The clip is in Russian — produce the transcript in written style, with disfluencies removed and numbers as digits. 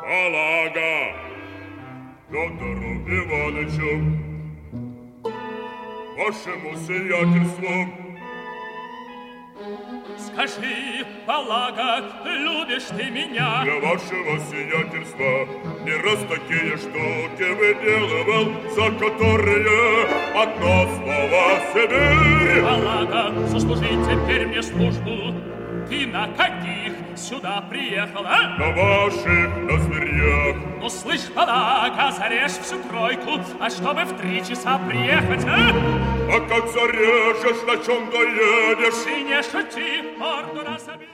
Балага Федору Ивановичу, вашему сиятельству. Скажи, Балага, любишь ты меня? Для вашего сиятельства не раз такие штуки выделывал, за которые одно слово Сибирь. Балага, сослужи теперь мне службу. Ты на каких сюда приехал, а? На ваших, на зверях. Ну, слышь, Балага, зарежь всю тройку, а чтобы в 3 часа приехать, а? А как зарежешь, на чем доедешь? Ты не шути, морду разобьешь.